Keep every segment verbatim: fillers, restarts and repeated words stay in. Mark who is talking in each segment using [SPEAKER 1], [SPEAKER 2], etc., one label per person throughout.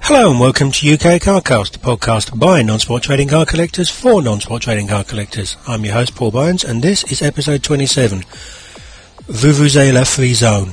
[SPEAKER 1] Hello and welcome to U K Carcast, the podcast by non-sport trading car collectors for non-sport trading car collectors. I'm your host Paul Bynes and this is episode twenty-seven, Vuvuzela Free Zone.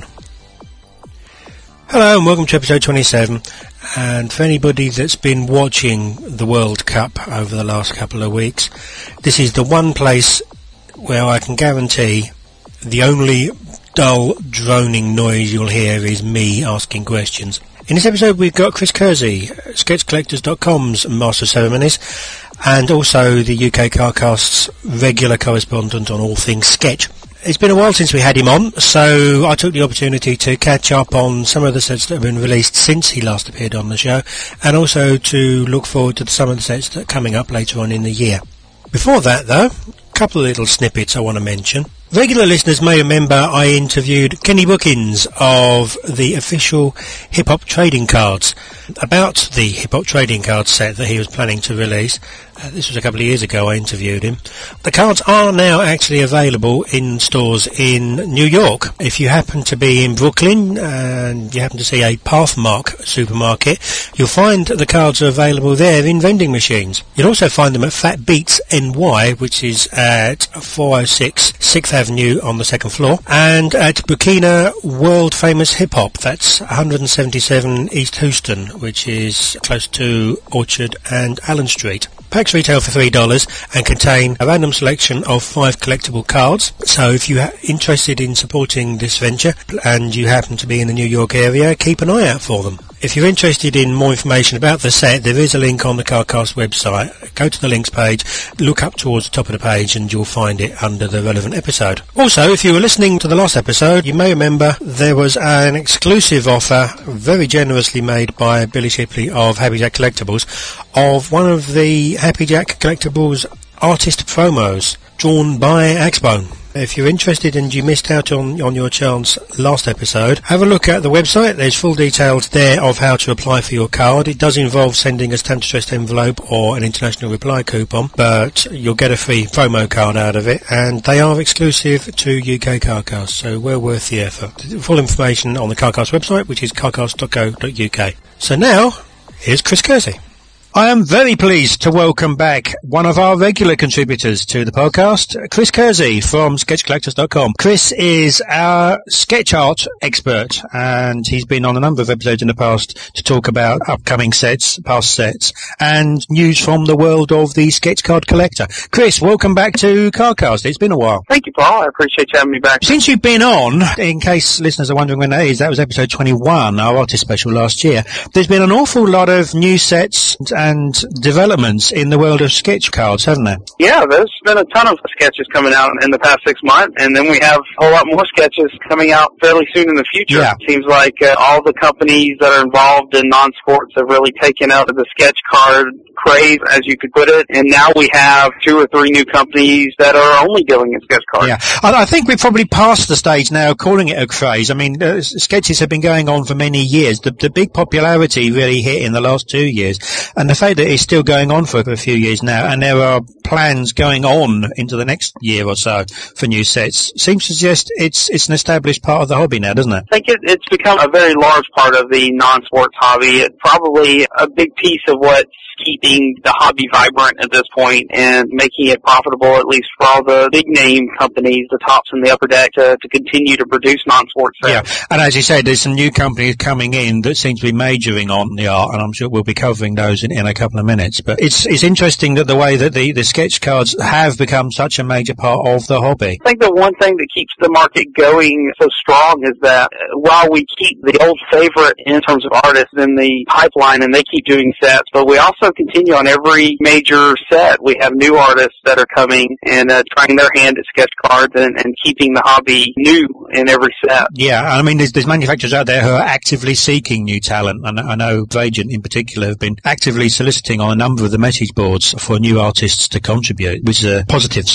[SPEAKER 1] Hello and welcome to episode twenty-seven, and for anybody that's been watching the World Cup over the last couple of weeks, this is the one place where I can guarantee the only dull droning noise you'll hear is me asking questions. In this episode we've got Chris Kersey, sketch collectors dot com's Master of Ceremonies, and also the U K Carcast's regular correspondent on all things sketch. It's been a while since we had him on, so I took the opportunity to catch up on some of the sets that have been released since he last appeared on the show, and also to look forward to some of the sets that are coming up later on in the year. Before that though, a couple of little snippets I want to mention. Regular listeners may remember I interviewed Kenny Bookins of the official Hip Hop Trading Cards about the Hip Hop Trading Cards set that he was planning to release. Uh, this was a couple of years ago I interviewed him. The cards are now actually available in stores in New York. If you happen to be in Brooklyn and you happen to see a Pathmark supermarket, you'll find the cards are available there in vending machines. You'll also find them at Fat Beats N Y, which is at four oh six sixth Avenue on the second floor, and at Burkina World Famous Hip Hop, that's one seventy-seven East Houston, which is close to Orchard and Allen Street. Packs retail for three dollars and contain a random selection of five collectible cards. So if you're interested in supporting this venture and you happen to be in the New York area, keep an eye out for them. If you're interested in more information about the set, there is a link on the Carcast website. Go to the links page, look up towards the top of the page and you'll find it under the relevant episode. Also, if you were listening to the last episode, you may remember there was an exclusive offer, very generously made by Billy Shipley of Happy Jack Collectibles, of one of the Happy Jack Collectibles artist promos drawn by Axbone. If you're interested and you missed out on, on your chance last episode, have a look at the website. There's full details there of how to apply for your card. It does involve sending a stamp distressed envelope or an international reply coupon, but you'll get a free promo card out of it, and they are exclusive to U K Carcast, so well worth the effort. Full information on the Carcast website, which is carcast dot co dot U K. So now, here's Chris Kersey. I am very pleased to welcome back one of our regular contributors to the podcast, Chris Kersey from sketch collectors dot com. Chris is our sketch art expert, and he's been on a number of episodes in the past to talk about upcoming sets, past sets, and news from the world of the sketch card collector. Chris, welcome back to Carcast. It's been a while.
[SPEAKER 2] Thank you, Paul. I appreciate you having me back.
[SPEAKER 1] Since you've been on, in case listeners are wondering when that is, that was episode twenty-one, our artist special last year. There's been an awful lot of new sets and and developments in the world of sketch cards, haven't there?
[SPEAKER 2] Yeah, there's been a ton of sketches coming out in the past six months, and then we have a whole lot more sketches coming out fairly soon in the future.
[SPEAKER 1] Yeah.
[SPEAKER 2] It seems like uh, all the companies that are involved in non-sports have really taken out the sketch card craze, as you could put it, and now we have two or three new companies that are only dealing in sketch cards.
[SPEAKER 1] Yeah, I, I think we've probably passed the stage now of calling it a craze. I mean, uh, sketches have been going on for many years. The, the big popularity really hit in the last two years, and the fact that it's still going on for a few years now, and there are plans going on into the next year or so for new sets, seems to suggest it's it's an established part of the hobby now, doesn't it?
[SPEAKER 2] I think it, it's become a very large part of the non-sports hobby. It's probably a big piece of what's keeping the hobby vibrant at this point and making it profitable, at least for all the big name companies, the tops and the upper deck, to, to continue to produce non-sports sets.
[SPEAKER 1] Yeah, and as you said, there's some new companies coming in that seem to be majoring on the art, and I'm sure we'll be covering those in, in a couple of minutes. But it's it's interesting that the way that the, the sketch cards have become such a major part of the hobby.
[SPEAKER 2] I think the one thing that keeps the market going so strong is that while we keep the old favorite in terms of artists in the pipeline and they keep doing sets, but we also continue on every major set. We have new artists that are coming and uh, trying their hand at sketch cards and, and keeping the hobby new in every set.
[SPEAKER 1] Yeah, I mean, there's, there's manufacturers out there who are actively seeking new talent, and I know Vagent in particular have been actively soliciting on a number of the message boards for new artists to contribute, which is a positive sign.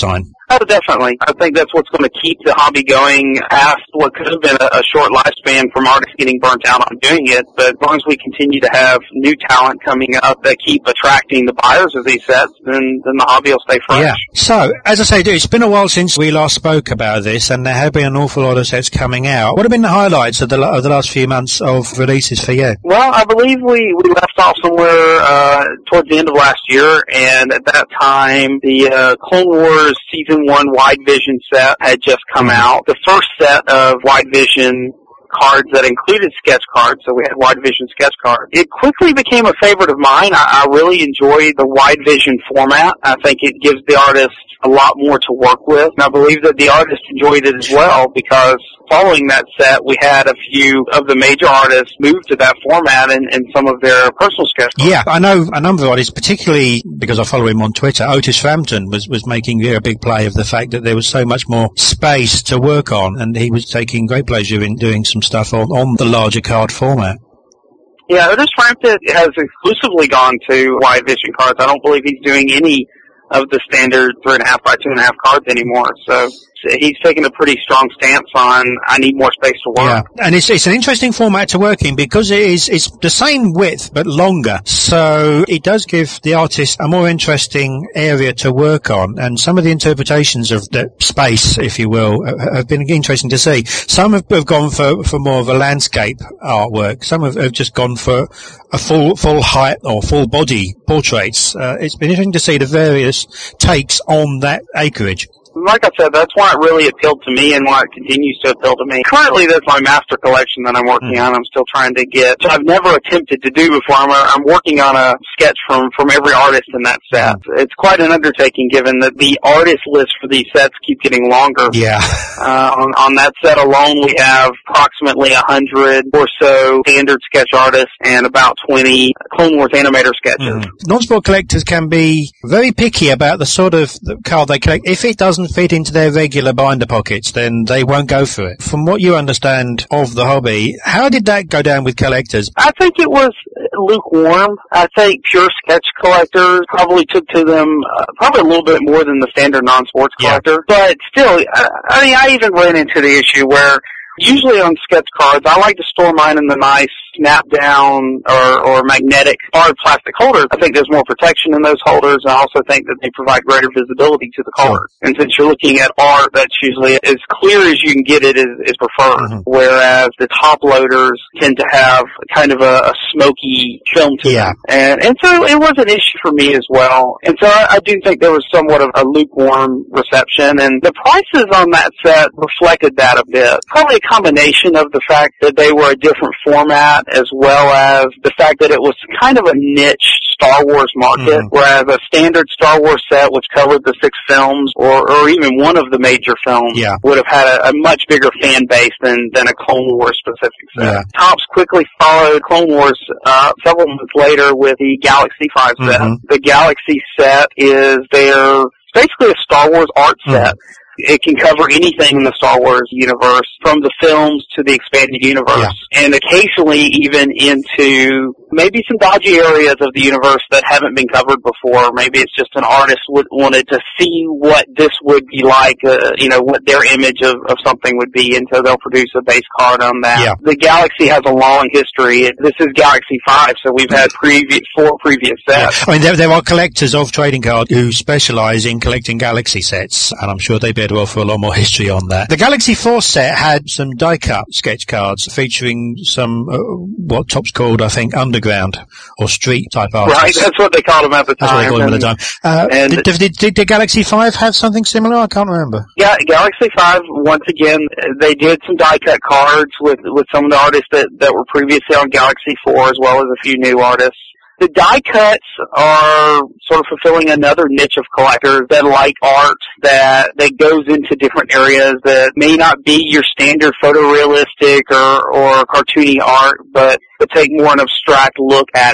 [SPEAKER 2] Oh, definitely. I think that's what's going to keep the hobby going past what could have been a, a short lifespan from artists getting burnt out on doing it. But as long as we continue to have new talent coming up that keep attracting the buyers of these sets, then, then the hobby will stay fresh.
[SPEAKER 1] Yeah. So, as I say, it's been a while since we last spoke about this, and there have been an awful lot of sets coming out. What have been the highlights of the, of the last few months of releases for you?
[SPEAKER 2] Well, I believe we, we left off somewhere uh, towards the end of last year, and at that time, the uh, Clone Wars Season one Wide Vision set had just come out. The first set of Wide Vision cards that included sketch cards, so we had Wide Vision sketch cards. It quickly became a favorite of mine. I, I really enjoy the Wide Vision format. I think it gives the artist a lot more to work with, and I believe that the artist enjoyed it as well, because following that set, we had a few of the major artists move to that format in, in some of their personal sketch cards.
[SPEAKER 1] Yeah, I know a number of artists, particularly because I follow him on Twitter. Otis Frampton was, was making a big play of the fact that there was so much more space to work on, and he was taking great pleasure in doing some stuff on, on the larger card format.
[SPEAKER 2] Yeah, Otis Frampton has exclusively gone to Wide Vision cards. I don't believe he's doing any of the standard three and a half by two and a half cards anymore. So he's taken a pretty strong stance on, I need more space to work.
[SPEAKER 1] Yeah, and it's it's an interesting format to work in because it is it's the same width but longer. So it does give the artist a more interesting area to work on, and some of the interpretations of the space, if you will, have been interesting to see. Some have, have gone for, for more of a landscape artwork. Some have, have just gone for a full full height or full body portraits. Uh, it's been interesting to see the various takes on that acreage.
[SPEAKER 2] Like I said, that's why it really appealed to me and why it continues to appeal to me. Currently, that's my master collection that I'm working mm. on. I'm still trying to get, which I've never attempted to do before. I'm, a, I'm working on a sketch from, from every artist in that set. Mm. It's quite an undertaking given that the artist list for these sets keep getting longer.
[SPEAKER 1] Yeah.
[SPEAKER 2] Uh, on, on that set alone, we have approximately a hundred or so standard sketch artists and about twenty Clone Wars animator sketches. Mm.
[SPEAKER 1] Non-sport collectors can be very picky about the sort of card they collect. If it doesn't fit into their regular binder pockets, then they won't go for it. From what you understand of the hobby, how did that go down with collectors?
[SPEAKER 2] I think it was lukewarm. I think pure sketch collectors probably took to them uh, probably a little bit more than the standard non-sports collector. Yeah. But still, I, I mean, I even ran into the issue where usually on sketch cards, I like to store mine in the nice snap down or, or magnetic hard plastic holders. I think there's more protection in those holders, and I also think that they provide greater visibility to the card. Sure. And since you're looking at art, that's usually as clear as you can get it is, is preferred. Mm-hmm. Whereas the top loaders tend to have kind of a, a smoky film to
[SPEAKER 1] yeah.
[SPEAKER 2] them. And, and so it was an issue for me as well. And so I, I do think there was somewhat of a lukewarm reception, and the prices on that set reflected that a bit. Probably a combination of the fact that they were a different format, as well as the fact that it was kind of a niche Star Wars market, mm-hmm. whereas a standard Star Wars set, which covered the six films, or, or even one of the major films,
[SPEAKER 1] yeah.
[SPEAKER 2] would have had a, a much bigger fan base than, than a Clone Wars specific set. Yeah. Topps quickly followed Clone Wars uh, several months later with the Galaxy five set.
[SPEAKER 1] Mm-hmm.
[SPEAKER 2] The Galaxy set is their basically a Star Wars art set. Mm-hmm. It can cover anything in the Star Wars universe, from the films to the expanded universe, yeah. and occasionally even into maybe some dodgy areas of the universe that haven't been covered before. Maybe it's just an artist would, wanted to see what this would be like, uh, you know, what their image of, of something would be, and so they'll produce a base card on that.
[SPEAKER 1] Yeah.
[SPEAKER 2] The Galaxy has a long history. This is Galaxy five, so we've had previous, four previous sets.
[SPEAKER 1] Yeah. I mean, there, there are collectors of trading cards who specialize in collecting Galaxy sets, and I'm sure they'd be able to offer a lot more history on that. The Galaxy four set had some die-cut sketch cards featuring some, uh, what Topps called, I think, underground or street type artists.
[SPEAKER 2] Right, that's what they called them at the time.
[SPEAKER 1] That's what they called them at the time. Uh, and did, did, did the Galaxy five have something similar? I can't remember.
[SPEAKER 2] Yeah, Galaxy five, once again, they did some die-cut cards with, with some of the artists that, that were previously on Galaxy four, as well as a few new artists. The die cuts are sort of fulfilling another niche of collectors that like art that, that goes into different areas that may not be your standard photorealistic or, or cartoony art, but, but take more an abstract look at it. Mm.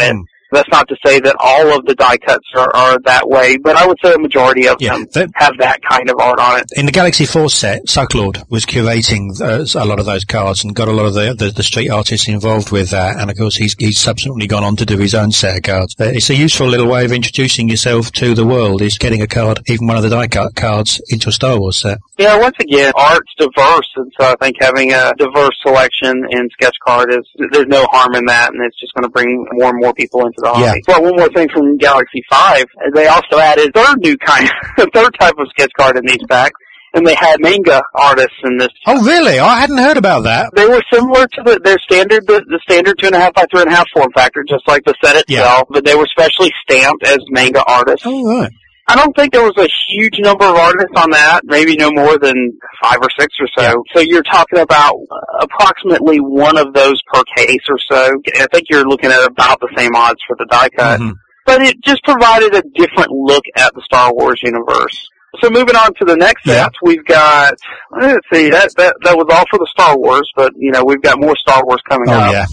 [SPEAKER 2] That's not to say that all of the die cuts are, are that way, but I would say a majority of
[SPEAKER 1] Yeah,
[SPEAKER 2] them
[SPEAKER 1] that-
[SPEAKER 2] have that kind of art on it.
[SPEAKER 1] In the Galaxy Force set, Sucklord was curating uh, a lot of those cards and got a lot of the, the, the street artists involved with that, and of course he's, he's subsequently gone on to do his own set of cards. Uh, it's a useful little way of introducing yourself to the world, is getting a card, even one of the die cut cards, into a Star Wars set.
[SPEAKER 2] Yeah, once again, art's diverse, and so I think having a diverse selection in sketch card is, there's no harm in that, and it's just going to bring more and more people into the hobby.
[SPEAKER 1] Yeah.
[SPEAKER 2] Well, one more thing from Galaxy five, they also added a third new kind, a third type of sketch card in these packs, and they had manga artists in this.
[SPEAKER 1] Oh, really? I hadn't heard about that.
[SPEAKER 2] They were similar to the, their standard, the, the standard two and a half by three and a half form factor, just like the set itself,
[SPEAKER 1] Yeah.
[SPEAKER 2] but they were specially stamped as manga artists.
[SPEAKER 1] Oh, right.
[SPEAKER 2] I don't think there was a huge number of artists on that, maybe no more than five or six or so.
[SPEAKER 1] Yeah.
[SPEAKER 2] So you're talking about approximately one of those per case or so. I think you're looking at about the same odds for the die cut.
[SPEAKER 1] Mm-hmm.
[SPEAKER 2] But it just provided a different look at the Star Wars universe. So moving on to the next
[SPEAKER 1] Yeah.
[SPEAKER 2] set, we've got, let's see, that, that, that was all for the Star Wars, but, you know, we've got more Star Wars coming
[SPEAKER 1] Oh,
[SPEAKER 2] up.
[SPEAKER 1] yeah.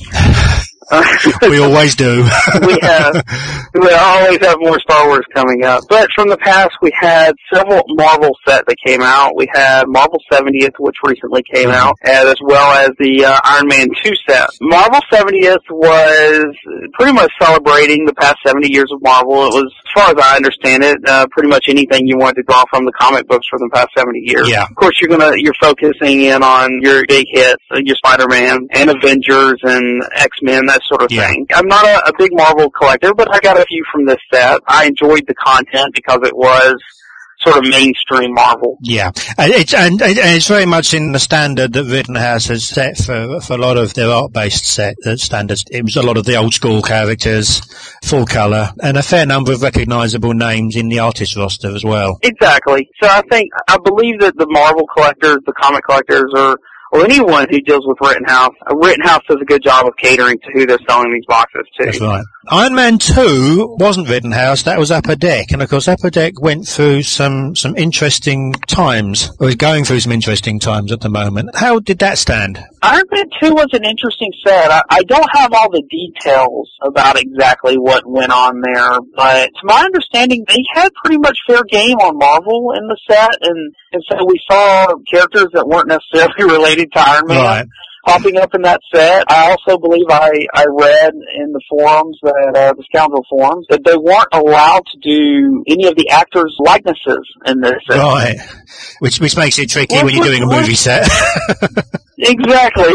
[SPEAKER 1] We always do.
[SPEAKER 2] we have, we always have more Star Wars coming up. But from the past, we had several Marvel sets that came out. We had Marvel seventieth, which recently came
[SPEAKER 1] Mm-hmm.
[SPEAKER 2] out, as well as the uh, Iron Man two set. Marvel seventieth was pretty much celebrating the past seventy years of Marvel. It was, as far as I understand it, uh, pretty much anything you wanted to draw from the comic books for the past seventy years.
[SPEAKER 1] Yeah.
[SPEAKER 2] Of course, you're gonna, you're focusing in on your big hits, uh, your Spider-Man and Avengers and X-Men, that sort of
[SPEAKER 1] Yeah.
[SPEAKER 2] thing. I'm not a, a big Marvel collector, but I got a few from this set. I enjoyed the content because it was sort of mainstream Marvel.
[SPEAKER 1] Yeah, and it's, and, and it's very much in the standard that Rittenhouse has set for, for a lot of their art-based set uh, standards. It was a lot of the old-school characters, full colour, and a fair number of recognisable names in the artist roster as well.
[SPEAKER 2] Exactly. So I think, I believe that the Marvel collectors, the comic collectors, or or anyone who deals with Rittenhouse, uh, Rittenhouse does a good job of catering to who they're selling these boxes to.
[SPEAKER 1] That's right. Iron Man two wasn't Rittenhouse, that was Upper Deck, and of course Upper Deck went through some, some interesting times, or is going through some interesting times at the moment. How did that stand?
[SPEAKER 2] Iron Man two was an interesting set. I, I don't have all the details about exactly what went on there, but to my understanding, they had pretty much fair game on Marvel in the set, and, and so we saw characters that weren't necessarily related to Iron Man.
[SPEAKER 1] Right.
[SPEAKER 2] Popping up in that set. I also believe I, I read in the forums, that uh, the Scoundrel forums, that they weren't allowed to do any of the actors' likenesses in this set.
[SPEAKER 1] Right. Which, which makes it tricky
[SPEAKER 2] What-
[SPEAKER 1] when you're
[SPEAKER 2] what-
[SPEAKER 1] doing a
[SPEAKER 2] what-
[SPEAKER 1] movie set.
[SPEAKER 2] Exactly.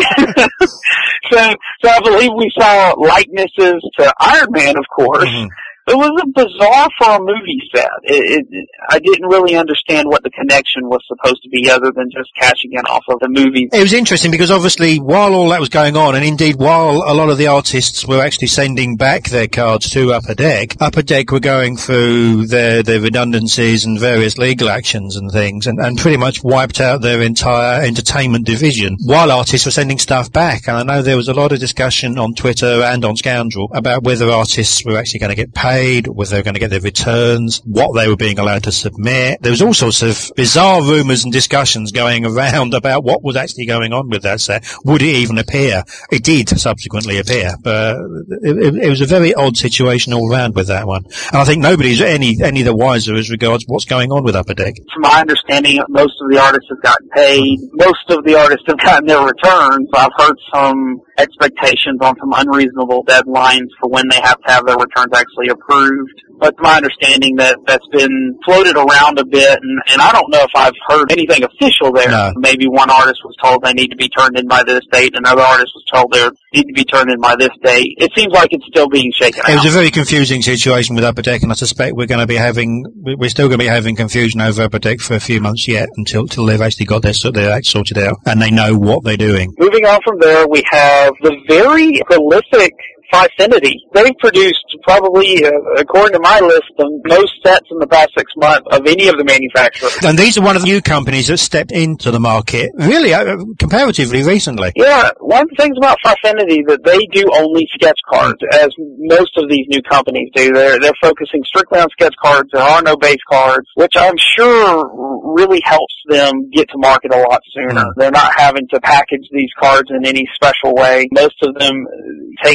[SPEAKER 2] so, so I believe we saw likenesses to Iron Man, of course.
[SPEAKER 1] Mhm.
[SPEAKER 2] It was a bizarre for a movie set. It, it, I didn't really understand what the connection was supposed to be other than just cashing in off of the movie.
[SPEAKER 1] It was interesting because obviously while all that was going on, and indeed while a lot of the artists were actually sending back their cards to Upper Deck, Upper Deck were going through their, their redundancies and various legal actions and things, and, and pretty much wiped out their entire entertainment division while artists were sending stuff back. And I know there was a lot of discussion on Twitter and on Scoundrel about whether artists were actually going to get paid, whether they were going to get their returns, what they were being allowed to submit. There was all sorts of bizarre rumours and discussions going around about what was actually going on with that set. Would it even appear? It did subsequently appear, but it, it, it was a very odd situation all round with that one. And I think nobody's any any the wiser as regards what's going on with Upper Deck.
[SPEAKER 2] From my understanding, most of the artists have gotten paid. Most of the artists have gotten their returns. I've heard some expectations on some unreasonable deadlines for when they have to have their returns actually approved. But it's my understanding that that's been floated around a bit, and, and I don't know if I've heard anything official there.
[SPEAKER 1] No.
[SPEAKER 2] Maybe one artist was told they need to be turned in by this date, another artist was told they need to be turned in by this date. It seems like it's still being shaken
[SPEAKER 1] It
[SPEAKER 2] out.
[SPEAKER 1] was a very confusing situation with Upper Deck, and I suspect we're going to be having, we're still going to be having confusion over Upper Deck for a few months yet until, until they've actually got their, their act sorted out and they know what they're doing.
[SPEAKER 2] Moving on from there, we have the very prolific Fifinity. They've produced probably, uh, according to my list, the most sets in the past six months of any of the manufacturers.
[SPEAKER 1] And these are one of the new companies that stepped into the market, really, uh, comparatively recently.
[SPEAKER 2] Yeah, one of the things about Fifinity that they do only sketch cards, as most of these new companies do. They're they're focusing strictly on sketch cards. There are no base cards, which I'm sure really helps them get to market a lot sooner.
[SPEAKER 1] Mm.
[SPEAKER 2] They're not having to package these cards in any special way. Most of them take the sketch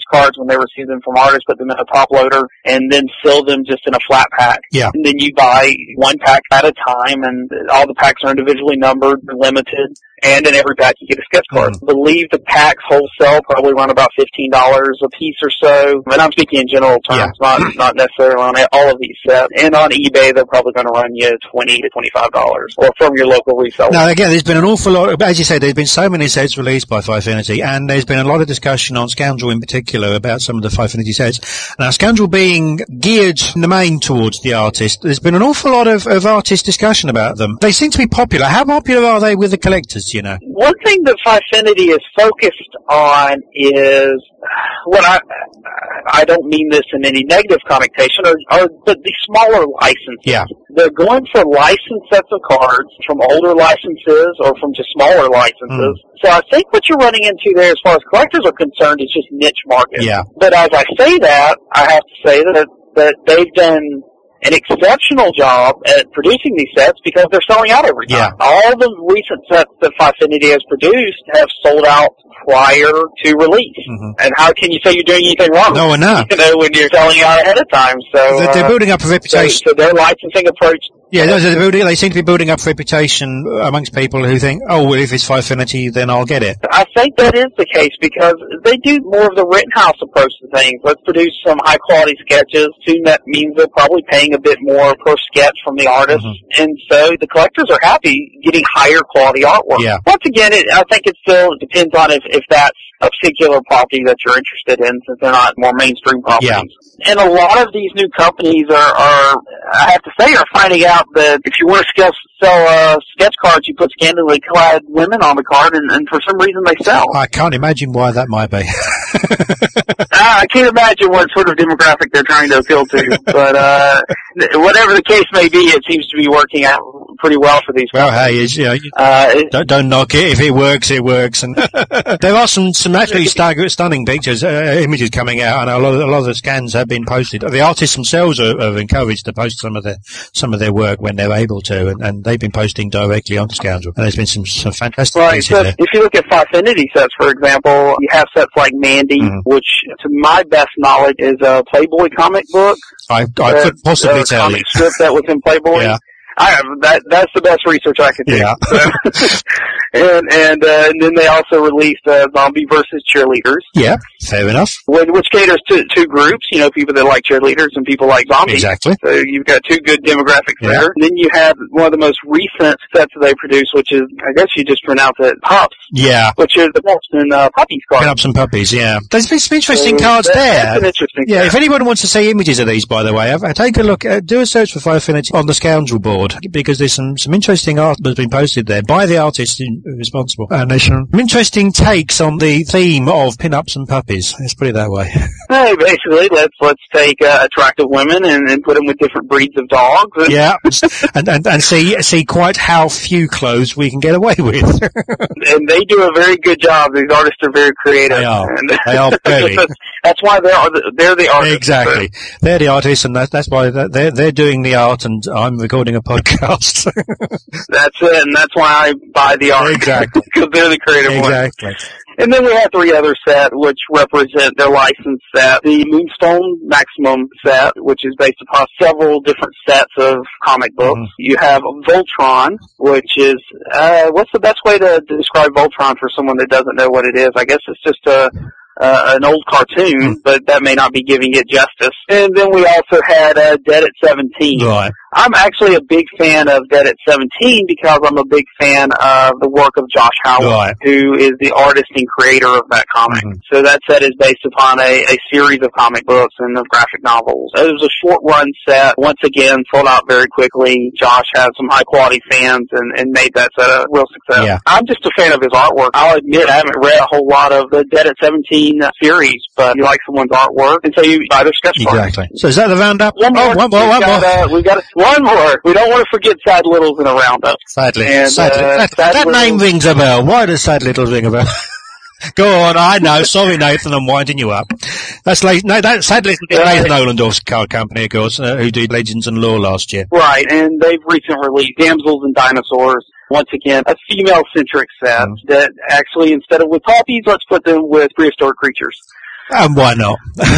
[SPEAKER 2] cards when they receive them from artists, put them in a top loader, and then fill them just in a flat pack.
[SPEAKER 1] Yeah.
[SPEAKER 2] And then you buy one pack at a time, and all the packs are individually numbered, they're limited, and in every pack you get a sketch card.
[SPEAKER 1] Mm.
[SPEAKER 2] I believe the packs wholesale probably run about fifteen dollars a piece or so. And I'm speaking in general terms, yeah. not not necessarily on all of these sets. And on eBay, they're probably going to run you twenty to twenty-five dollars, or from your local reseller.
[SPEAKER 1] Now, again, there's been an awful lot, as you said, there's been so many sets released by Fifinity, and there's been a lot of discussion on Scoundrel in particular about some of the Fifinity sets. Now, Scoundrel being geared in the main towards the artist, there's been an awful lot of, of artist discussion about them. They seem to be popular. How popular are they with the collectors, do you know?
[SPEAKER 2] One thing that Fifinity is focused on is, what I, I don't mean this in any negative connotation, or, or but the smaller licenses.
[SPEAKER 1] Yeah.
[SPEAKER 2] They're going for licensed sets of cards from older licenses or from just smaller licenses. Mm. So I think what you're running into there as far as collectors are concerned is just niche market.
[SPEAKER 1] Yeah.
[SPEAKER 2] But as I say that, I have to say that, that they've done an exceptional job at producing these sets because they're selling out every time.
[SPEAKER 1] Yeah.
[SPEAKER 2] All the recent sets that Fifinity has produced have sold out prior to release. Mm-hmm. And how can you say you're doing anything wrong?
[SPEAKER 1] No, no.
[SPEAKER 2] You know, when you're selling out ahead of time. So
[SPEAKER 1] they're, they're building up a reputation.
[SPEAKER 2] So, so their licensing approach.
[SPEAKER 1] Yeah, they're building, they seem to be building up a reputation amongst people who think, oh, well, if it's Fifinity, then I'll get it.
[SPEAKER 2] I think that is the case because they do more of the Rittenhouse approach to things. Let's produce some high-quality sketches. Soon that means they're probably paying a bit more per sketch from the artist. Mm-hmm. And so the collectors are happy getting higher-quality artwork.
[SPEAKER 1] Yeah.
[SPEAKER 2] Once again, it, I think it still depends on if, if that's a particular property that you're interested in, since they're not more mainstream properties.
[SPEAKER 1] Yeah.
[SPEAKER 2] And a lot of these new companies are, are, I have to say, are finding out that if you want to sell, sell uh, sketch cards, you put scantily clad women on the card, and, and for some reason they sell.
[SPEAKER 1] I can't imagine why that might be.
[SPEAKER 2] I can't imagine what sort of demographic they're trying to appeal to, but uh, whatever the case may be, it seems to be working out pretty well for these
[SPEAKER 1] well,
[SPEAKER 2] companies.
[SPEAKER 1] hey, it's, you know,
[SPEAKER 2] uh, it,
[SPEAKER 1] don't, don't knock it. If it works, it works. And there are some, some actually stagger, stunning pictures, uh, images coming out, and a lot of, a lot of the scans have been posted. The artists themselves are, are encouraged to post some of their some of their work when they're able to, and, and they've been posting directly onto Scoundrel. And there's been some, some fantastic
[SPEAKER 2] right,
[SPEAKER 1] pieces
[SPEAKER 2] so
[SPEAKER 1] there.
[SPEAKER 2] If you look at Fifinity sets, for example, you have sets like Mandy, mm-hmm. which, to my best knowledge, is a Playboy comic book.
[SPEAKER 1] I, I could possibly
[SPEAKER 2] uh,
[SPEAKER 1] tell
[SPEAKER 2] comic
[SPEAKER 1] you.
[SPEAKER 2] strip that was in Playboy.
[SPEAKER 1] Yeah.
[SPEAKER 2] I have that. That's the best research I could do.
[SPEAKER 1] Yeah.
[SPEAKER 2] So, and and uh, and then they also released uh, Zombie versus Cheerleaders.
[SPEAKER 1] Yeah, fair enough.
[SPEAKER 2] Which, which caters to two groups. You know, people that like cheerleaders and people like zombies.
[SPEAKER 1] Exactly.
[SPEAKER 2] So you've got two good demographics
[SPEAKER 1] yeah.
[SPEAKER 2] there. And then you have one of the most recent sets that they produced, which is, I guess you just pronounce it, Pups.
[SPEAKER 1] Yeah.
[SPEAKER 2] Which is the Pups and uh, Puppies cards.
[SPEAKER 1] Pups and Puppies. Yeah. There's been some interesting
[SPEAKER 2] so
[SPEAKER 1] cards
[SPEAKER 2] that,
[SPEAKER 1] there.
[SPEAKER 2] That's an interesting.
[SPEAKER 1] Yeah.
[SPEAKER 2] set.
[SPEAKER 1] If anyone wants to see images of these, by the way, I've, I've take a look. Uh, do a search for Fifinity on the Scoundrel board because there's some some interesting art that's been posted there by the artist responsible. And there's some interesting takes on the theme of pin-ups and puppies. Let's put it that way.
[SPEAKER 2] Hey, basically, let's let's take uh, attractive women and, and put them with different breeds of dogs. And
[SPEAKER 1] yeah, and, and and see see quite how few clothes we can get away with.
[SPEAKER 2] And they do a very good job. These artists are very creative.
[SPEAKER 1] They are.
[SPEAKER 2] And
[SPEAKER 1] They are very.
[SPEAKER 2] that's, that's why they're the, they're the artists.
[SPEAKER 1] Exactly. So. They're the artists, and that, that's why they're they're doing the art, and I'm recording a podcast.
[SPEAKER 2] That's it, and that's why I buy the art.
[SPEAKER 1] Exactly.
[SPEAKER 2] Because they're the creative
[SPEAKER 1] exactly.
[SPEAKER 2] ones. And then we have three other sets which represent their licensed set. The Moonstone Maximum set, which is based upon several different sets of comic books. Mm-hmm. You have Voltron, which is, uh, what's the best way to, to describe Voltron for someone that doesn't know what it is? I guess it's just a, Uh, an old cartoon, but that may not be giving it justice. And then we also had uh, Dead at seventeen.
[SPEAKER 1] Right.
[SPEAKER 2] I'm actually a big fan of Dead at seventeen because I'm a big fan of the work of Josh Howard,
[SPEAKER 1] right.
[SPEAKER 2] who is the artist and creator of that comic. Mm-hmm. So that set is based upon a, a series of comic books and of graphic novels. It was a short-run set. Once again, sold out very quickly. Josh had some high-quality fans and, and made that set a real success.
[SPEAKER 1] Yeah.
[SPEAKER 2] I'm just a fan of his artwork. I'll admit I haven't read a whole lot of the Dead at seventeen series, but you like someone's artwork, and so you buy their sketch cards.
[SPEAKER 1] Exactly. So is that the roundup?
[SPEAKER 2] One more.
[SPEAKER 1] Oh, one more,
[SPEAKER 2] we've
[SPEAKER 1] one
[SPEAKER 2] got,
[SPEAKER 1] more.
[SPEAKER 2] Uh, we've got a, one more. We don't want to forget Sad Littles in a roundup.
[SPEAKER 1] Sadly.
[SPEAKER 2] And,
[SPEAKER 1] Sadly.
[SPEAKER 2] uh,
[SPEAKER 1] that
[SPEAKER 2] Sad
[SPEAKER 1] that
[SPEAKER 2] Littles,
[SPEAKER 1] name rings a bell. Why does Sad Littles ring a bell? Go on, I know. Sorry, Nathan, I'm winding you up. That's like, no, that's Sad Littles,
[SPEAKER 2] uh,
[SPEAKER 1] Nathan Olendorf's card company, of course, uh, who did Legends and Lore last year.
[SPEAKER 2] Right, and they've recently released Damsels and Dinosaurs. Once again, a female-centric set mm. that actually, instead of with puppies, let's put them with prehistoric creatures.
[SPEAKER 1] And why not?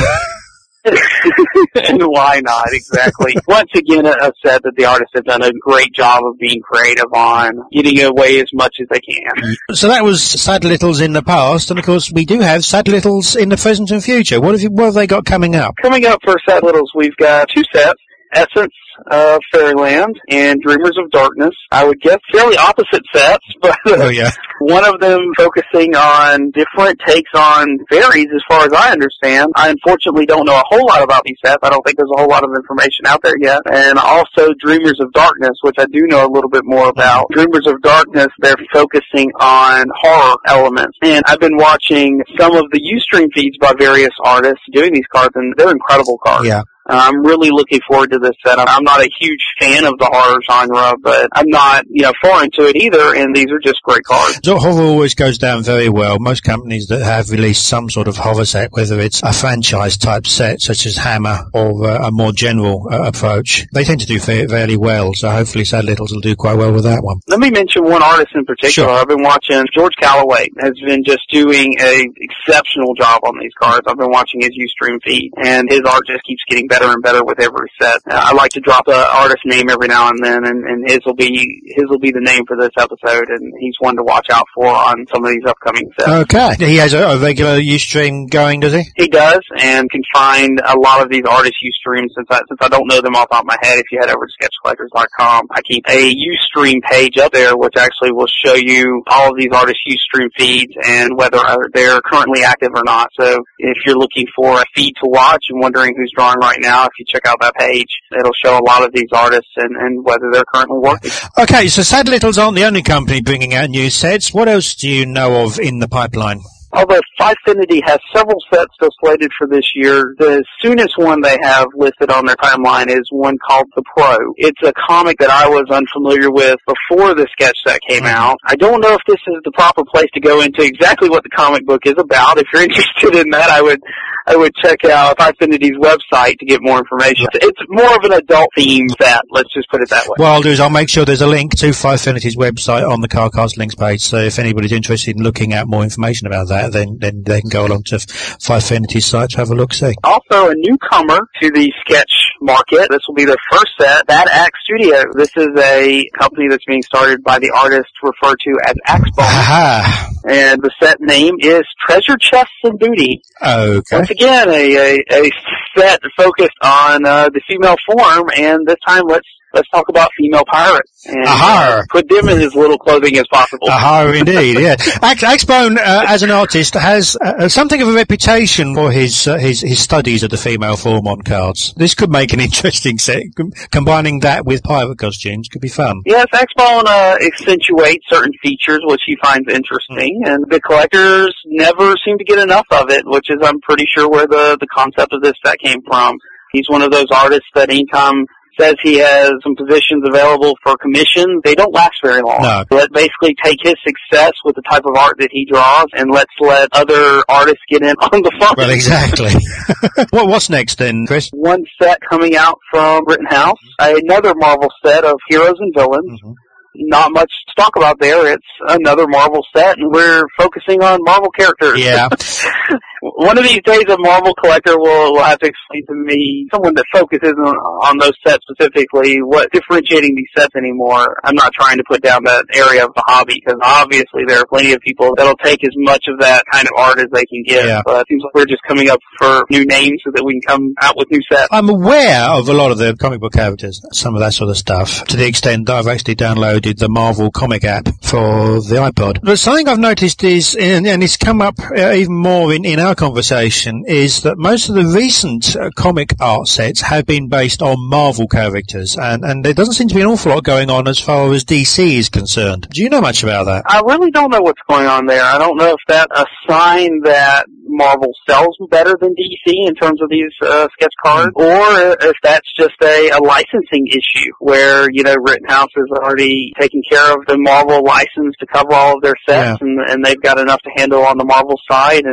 [SPEAKER 2] And why not, exactly. Once again, a, a set that the artists have done a great job of being creative on, getting away as much as they can.
[SPEAKER 1] So that was Sad Littles in the past, and of course we do have Sad Littles in the present and future. What have you, what have they got coming up?
[SPEAKER 2] Coming up for Sad Littles, we've got two sets. Essence of Fairyland and Dreamers of Darkness. I would guess fairly opposite sets, but
[SPEAKER 1] oh, yeah.
[SPEAKER 2] one of them focusing on different takes on fairies as far as I understand. I unfortunately don't know a whole lot about these sets. I don't think there's a whole lot of information out there yet. And also Dreamers of Darkness, which I do know a little bit more about. Dreamers of Darkness, they're focusing on horror elements. And I've been watching some of the Ustream feeds by various artists doing these cards, and they're incredible cards.
[SPEAKER 1] Yeah.
[SPEAKER 2] I'm really looking forward to this set. I'm not a huge fan of the horror genre, but I'm not, you know, foreign to it either, and these are just great cards.
[SPEAKER 1] So horror always goes down very well. Most companies that have released some sort of horror set, whether it's a franchise-type set, such as Hammer, or uh, a more general uh, approach, they tend to do fa- fairly well, so hopefully Sad Littles will do quite well with that one.
[SPEAKER 2] Let me mention one artist in particular.
[SPEAKER 1] Sure.
[SPEAKER 2] I've been watching George Calloway, has been just doing a exceptional job on these cards. I've been watching his Ustream feed, and his art just keeps getting better and better with every set. Uh, I like to drop the artist name every now and then, and, and his will be his will be the name for this episode, and he's one to watch out for on some of these upcoming sets.
[SPEAKER 1] Okay. He has a, a regular Ustream going, does he?
[SPEAKER 2] He does, and can find a lot of these artist Ustreams. Since I, since I don't know them off the top of my head, if you head over to sketch collectors dot com, I keep a Ustream page up there, which actually will show you all of these artist Ustream feeds and whether they're currently active or not. So if you're looking for a feed to watch and wondering who's drawing right now, if you check out that page, it'll show a lot of these artists and, and whether they're currently working.
[SPEAKER 1] Okay, so Sad Littles aren't the only company bringing out new sets. What else do you know of in the pipeline?
[SPEAKER 2] Although Fivefinity has several sets still slated for this year, the soonest one they have listed on their timeline is one called The Pro. It's a comic that I was unfamiliar with before the sketch set came out. I don't know if this is the proper place to go into exactly what the comic book is about. If you're interested in that, I would I would check out Fivefinity's website to get more information. It's more of an adult theme set, let's just put it that way.
[SPEAKER 1] What I'll do is I'll make sure there's a link to Fivefinity's website on the CarCast links page, so if anybody's interested in looking at more information about that, then, then they can go along to Fivefinity's site to have a look-see.
[SPEAKER 2] Also, a newcomer to the sketch market. This will be their first set, Bad Axe Studio. This is a company that's being started by the artist referred to as Axebone.
[SPEAKER 1] Aha.
[SPEAKER 2] And the set name is Treasure Chests and Booty.
[SPEAKER 1] Okay.
[SPEAKER 2] Once again, a, a, a set focused on uh, the female form, and this time let's let's talk about female pirates and
[SPEAKER 1] Aha.
[SPEAKER 2] uh, put them in as little clothing as possible.
[SPEAKER 1] Aha, indeed, yeah. Ax- Axebone, uh, as an artist, has uh, something of a reputation for his, uh, his his studies of the female form on cards. This could make an interesting set. Com- combining that with pirate costumes could be fun.
[SPEAKER 2] Yes, Axebone uh, accentuates certain features which he finds interesting, and the collectors never seem to get enough of it, which is, I'm pretty sure, where the, the concept of this set came from. He's one of those artists that anytime says he has some positions available for commission, they don't last very long.
[SPEAKER 1] No.
[SPEAKER 2] Let's basically take his success with the type of art that he draws, and let's let other artists get in on the fun.
[SPEAKER 1] Well, exactly. what, what's next then, Chris?
[SPEAKER 2] One set coming out from Rittenhouse, another Marvel set of heroes and villains.
[SPEAKER 1] Mm-hmm.
[SPEAKER 2] Not much to talk about there. It's another Marvel set, and we're focusing on Marvel characters.
[SPEAKER 1] Yeah.
[SPEAKER 2] One of these days, a Marvel collector will, will have to explain to me, someone that focuses on, on those sets specifically, what differentiating these sets anymore. I'm not trying to put down that area of the hobby, because obviously there are plenty of people that'll take as much of that kind of art as they can get.
[SPEAKER 1] Yeah.
[SPEAKER 2] But it seems like we're just coming up for new names so that we can come out with new sets.
[SPEAKER 1] I'm aware of a lot of the comic book characters, some of that sort of stuff, to the extent that I've actually downloaded the Marvel comic app for the iPod. But something I've noticed is, and, and it's come up uh, even more in, in our conversation, is that most of the recent uh, comic art sets have been based on Marvel characters, and, and there doesn't seem to be an awful lot going on as far as D C is concerned. Do you know much about that?
[SPEAKER 2] I really don't know what's going on there. I don't know if that's a sign that Marvel sells better than D C in terms of these uh, sketch cards, or if that's just a, a licensing issue where, you know, Rittenhouse is already taking care of the Marvel license to cover all of their sets,
[SPEAKER 1] Yeah.
[SPEAKER 2] and, and they've got enough to handle on the Marvel side, and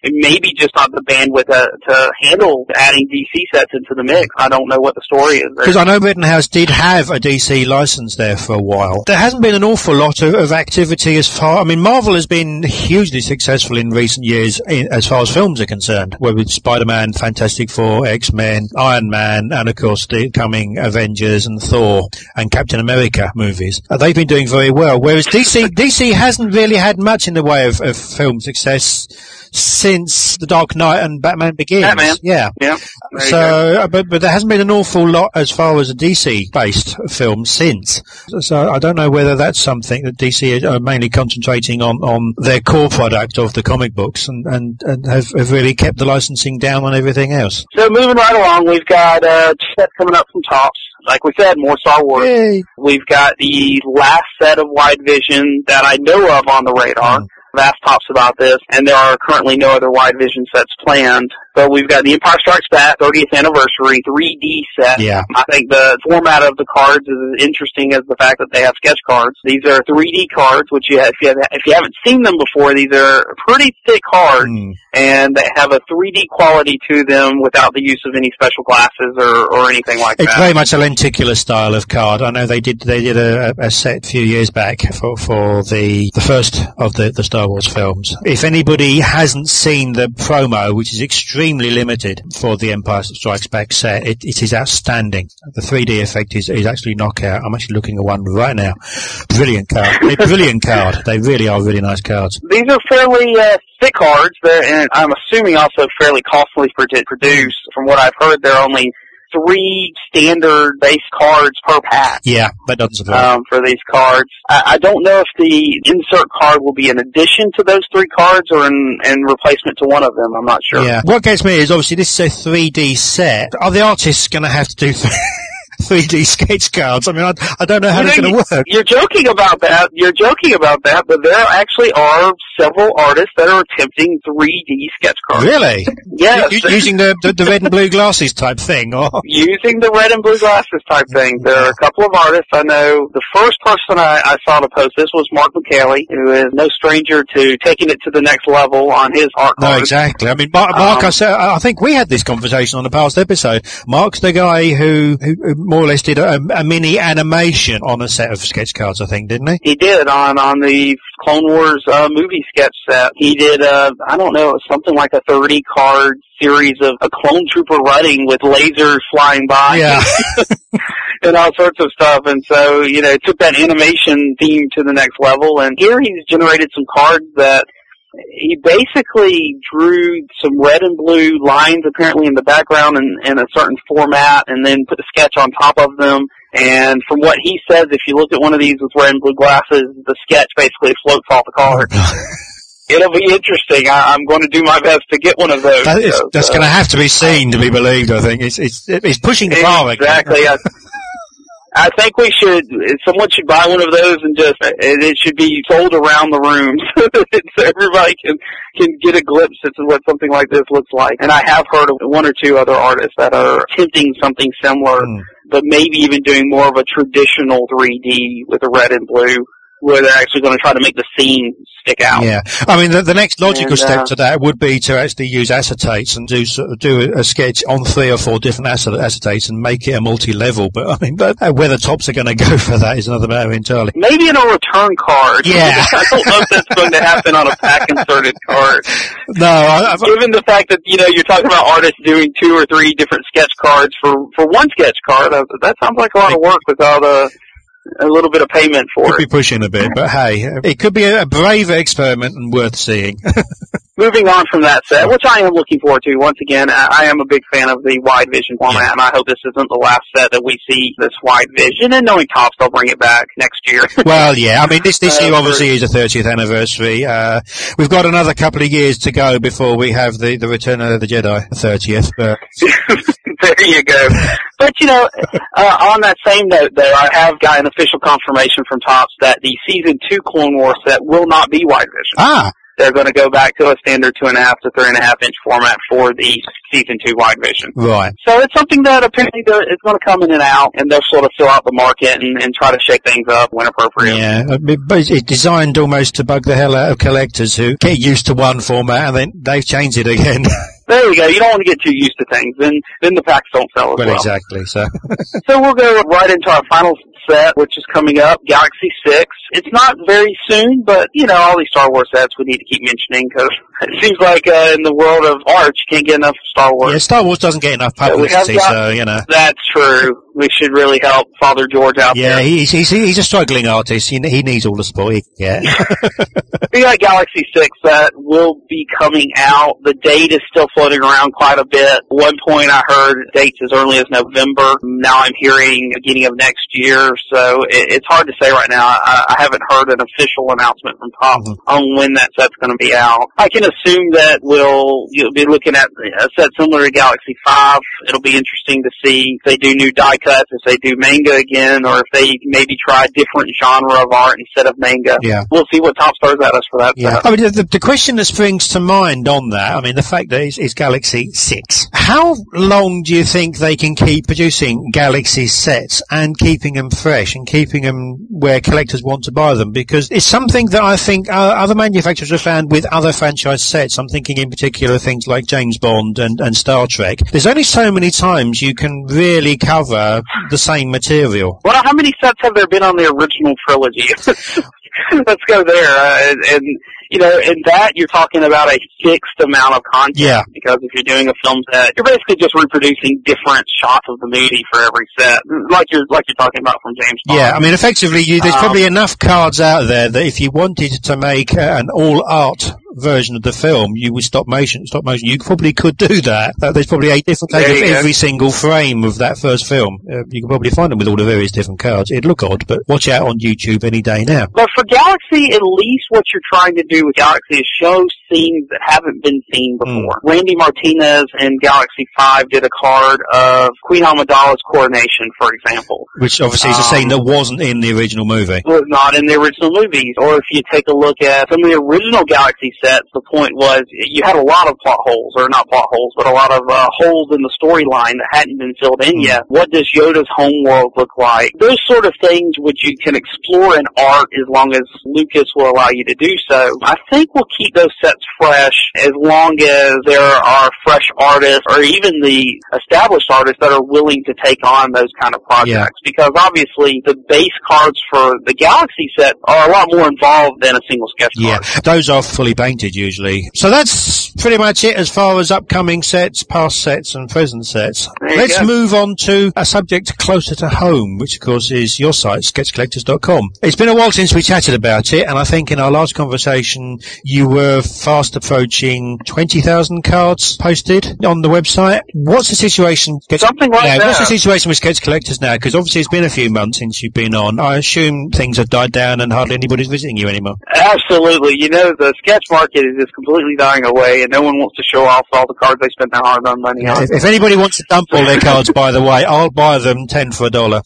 [SPEAKER 2] maybe just not the bandwidth uh, to handle adding D C sets into the mix. I don't know what the story is there.
[SPEAKER 3] Because I know Rittenhouse did have a D C license there for a while. There hasn't been an awful lot of, of activity as far... I mean, Marvel has been hugely successful in recent years in, as far as films are concerned, where with Spider-Man, Fantastic Four, X-Men, Iron Man, and of course the coming Avengers and Thor and Captain America movies. Uh, they've been doing very well, whereas D C D C hasn't really had much in the way of, of film success since The Dark Knight and Batman Begins.
[SPEAKER 2] Batman.
[SPEAKER 3] Yeah.
[SPEAKER 2] Yeah.
[SPEAKER 3] So, uh, but, but there hasn't been an awful lot as far as a D C-based film since. So, so I don't know whether that's something that D C are mainly concentrating on, on their core product of the comic books and, and, and have, have really kept the licensing down on everything else.
[SPEAKER 2] So moving right along, we've got uh, sets coming up from Topps. Like we said, more Star Wars.
[SPEAKER 3] Yay.
[SPEAKER 2] We've got the last set of Wide Vision that I know of on the radar.
[SPEAKER 3] Mm.
[SPEAKER 2] I've asked Topps about this, and there are currently no other Wide Vision sets planned. So we've got the Empire Strikes Back thirtieth anniversary three D set.
[SPEAKER 3] Yeah.
[SPEAKER 2] I think the format of the cards is as interesting as the fact that they have sketch cards. These are three D cards, which you have, if you have, if you haven't seen them before, these are pretty thick cards,
[SPEAKER 3] Mm.
[SPEAKER 2] and they have a three D quality to them without the use of any special glasses or, or anything like
[SPEAKER 3] It's
[SPEAKER 2] that.
[SPEAKER 3] very much a lenticular style of card. I know they did they did a, a set a few years back for for the the first of the, the Star Wars films. If anybody hasn't seen the promo, which is extremely limited for the Empire Strikes Back set, it, it is outstanding. The three D effect is, is actually knockout. I'm actually looking at one right now. Brilliant card. A brilliant card. They really are really nice cards.
[SPEAKER 2] These are fairly uh, thick cards, they're, and I'm assuming also fairly costly for to produce. From what I've heard, they're only three standard base cards per pack.
[SPEAKER 3] Yeah, that doesn't surprise
[SPEAKER 2] Um, for these cards. I, I don't know if the insert card will be in addition to those three cards or in, in replacement to one of them. I'm not sure.
[SPEAKER 3] Yeah. What gets me is obviously this is a three D set. Are the artists going to have to do th- three D sketch cards? I mean, I, I don't know how
[SPEAKER 2] You
[SPEAKER 3] they're
[SPEAKER 2] know,
[SPEAKER 3] going to work.
[SPEAKER 2] You're joking about that. You're joking about that, but there actually are several artists that are attempting three D sketch cards.
[SPEAKER 3] Really?
[SPEAKER 2] Yes.
[SPEAKER 3] U- using the, the the red and blue glasses type thing, or
[SPEAKER 2] Using the red and blue glasses type thing. There are a couple of artists I know. The first person I, I saw to post this was Mark McCaley, who is no stranger to taking it to the next level on his art
[SPEAKER 3] no,
[SPEAKER 2] cards.
[SPEAKER 3] exactly. I mean, Mark, Mark
[SPEAKER 2] Um,
[SPEAKER 3] I, said, I think we had this conversation on a past episode. Mark's the guy who, who, who more or less did a, a mini animation on a set of sketch cards, I think, didn't he?
[SPEAKER 2] He did on on the Clone Wars uh, movie sketch set. He did, uh, I don't know, something like a thirty card series of a clone trooper running with lasers flying by.
[SPEAKER 3] Yeah.
[SPEAKER 2] And all sorts of stuff. And so, you know, took that animation theme to the next level. And here he's generated some cards that he basically drew some red and blue lines apparently in the background in, in a certain format and then put the sketch on top of them. And from what he says, if you look at one of these with red and blue glasses, the sketch basically floats off the card. It'll be interesting. I, I'm going to do my best to get one of those.
[SPEAKER 3] That is,
[SPEAKER 2] so,
[SPEAKER 3] that's
[SPEAKER 2] so.
[SPEAKER 3] going to have to be seen to be believed, I think. It's it's it's pushing the bar.
[SPEAKER 2] Exactly. I, I think we should, someone should buy one of those and just, it, it should be sold around the room so everybody can, can get a glimpse into what something like this looks like. And I have heard of one or two other artists that are attempting something similar,
[SPEAKER 3] Mm.
[SPEAKER 2] but maybe even doing more of a traditional three D with the red and blue, where they're actually going to try to make the scene stick out.
[SPEAKER 3] Yeah, I mean the, the next logical
[SPEAKER 2] And,
[SPEAKER 3] step
[SPEAKER 2] uh,
[SPEAKER 3] to that would be to actually use acetates and do sort of do a, a sketch on three or four different acet- acetates and make it a multi-level. But I mean, but, uh, whether Topps are going to go for that is another matter entirely.
[SPEAKER 2] Maybe in a return card.
[SPEAKER 3] Yeah.
[SPEAKER 2] I don't know if that's going to happen on a pack inserted card.
[SPEAKER 3] No, I, I've,
[SPEAKER 2] Given the fact that, you know, you're talking about artists doing two or three different sketch cards for, for one sketch card, uh, that sounds like a lot of work without a, a little bit of payment for
[SPEAKER 3] could
[SPEAKER 2] it.
[SPEAKER 3] be pushing a bit, but hey, it could be a, a brave experiment and worth seeing.
[SPEAKER 2] Moving on from that set, which I am looking forward to. Once again, I, I am a big fan of the wide vision format,
[SPEAKER 3] Yeah.
[SPEAKER 2] and I hope this isn't the last set that we see this wide vision. And knowing Topps, they'll bring it back next year.
[SPEAKER 3] Well, yeah, I mean, this this
[SPEAKER 2] Uh,
[SPEAKER 3] year obviously
[SPEAKER 2] for-
[SPEAKER 3] is a thirtieth anniversary. Uh, we've got another couple of years to go before we have the, the Return of the Jedi thirtieth. But
[SPEAKER 2] There you go. But, you know, uh, on that same note, though, I have got an official confirmation from Topps that the Season two Clone Wars set will not be wide vision.
[SPEAKER 3] ah,
[SPEAKER 2] they're going to go back to a standard two and a half to three and a half inch format for the season two wide vision.
[SPEAKER 3] Right.
[SPEAKER 2] So it's something that apparently is going to come in and out, and they'll sort of fill out the market and, and try to shake things up when appropriate.
[SPEAKER 3] Yeah, but it's designed almost to bug the hell out of collectors who get used to one format and then they've changed it again.
[SPEAKER 2] There you go. You don't want to get too used to things. Then then the packs don't sell as well.
[SPEAKER 3] Well, exactly. So
[SPEAKER 2] so we'll go right into our final set, which is coming up, Galaxy six. It's not very soon, but, you know, all these Star Wars sets we need to keep mentioning because it seems like uh, in the world of art, you can't get enough Star Wars.
[SPEAKER 3] Yeah, Star Wars doesn't get enough publicity, got, so, you know.
[SPEAKER 2] That's true. We should really help Father George out
[SPEAKER 3] yeah,
[SPEAKER 2] there.
[SPEAKER 3] Yeah, he's, he's, he's a struggling artist. He, he needs all the support he can get.
[SPEAKER 2] We got Galaxy six that will be coming out. The date is still floating around quite a bit. At one point I heard dates as early as November. Now I'm hearing beginning of next year. So it, it's hard to say right now. I, I haven't heard an official announcement from Topps mm-hmm. on when that set's going to be out. I can assume that we'll you'll be looking at a set similar to Galaxy five. It'll be interesting to see if they do new die cuts, if they do manga again, or if they maybe try a different genre of art instead of manga.
[SPEAKER 3] Yeah.
[SPEAKER 2] We'll see what Topps throws at us for that.
[SPEAKER 3] Yeah. I mean, the, the question that springs to mind on that, I mean, the fact that it's, it's Galaxy six. How long do you think they can keep producing Galaxy sets and keeping them fresh and keeping them where collectors want to buy them? Because it's something that I think uh, other manufacturers have found with other franchise sets. I'm thinking in particular things like James Bond and, and Star Trek. There's only so many times you can really cover the same material.
[SPEAKER 2] Well, how many sets have there been on the original trilogy? Let's go there. Uh, and, and, you know, in that you're talking about a fixed amount of content.
[SPEAKER 3] Yeah.
[SPEAKER 2] Because if you're doing a film set, you're basically just reproducing different shots of the movie for every set, like you're like you're talking about from James Bond.
[SPEAKER 3] Yeah, I mean, effectively, you, there's
[SPEAKER 2] um,
[SPEAKER 3] probably enough cards out there that if you wanted to make uh, an all-art version of the film, you would stop motion, stop motion. You probably could do that. Uh, there's probably eight different takes of every single frame of that first film. Uh, you can probably find them with all the various different cards. It'd look odd, but watch out on YouTube any day now.
[SPEAKER 2] But for Galaxy, at least what you're trying to do with Galaxy is show scenes that haven't been seen before. Mm. Randy Martinez in Galaxy five did a card of Queen Amidala's coronation, for example.
[SPEAKER 3] Which obviously is a scene um, that wasn't in the original movie.
[SPEAKER 2] Was not in the original movies. Or if you take a look at some of the original Galaxy sets, the point was you had a lot of plot holes, or not plot holes, but a lot of uh, holes in the storyline that hadn't been filled in mm. yet. What does Yoda's homeworld look like? Those sort of things which you can explore in art as long as Lucas will allow you to do so. I think we'll keep those sets fresh as long as there are fresh artists or even the established artists that are willing to take on those kind of projects. Yeah. Because obviously the base cards for the Galaxy set are a lot more involved than a single sketch card.
[SPEAKER 3] Yeah, those are fully painted usually. So that's pretty much it as far as upcoming sets, past sets and present sets. Let's go. Move on to a subject closer to home, which of course is your site, sketch collectors dot com. It's been a while since we chatted about it, and I think in our last conversation you were fast approaching twenty thousand cards posted on the website. What's the situation?
[SPEAKER 2] Something like
[SPEAKER 3] yeah,
[SPEAKER 2] that.
[SPEAKER 3] What's the situation with Sketch Collectors now? Because obviously it's been a few months since you've been on. I assume things have died down and hardly anybody's visiting you anymore.
[SPEAKER 2] Absolutely. You know, the sketch market is just completely dying away, and no one wants to show off all the cards they spent their hard-earned money
[SPEAKER 3] yeah,
[SPEAKER 2] on.
[SPEAKER 3] If, if anybody wants to dump all their cards, by the way, I'll buy them ten for a dollar.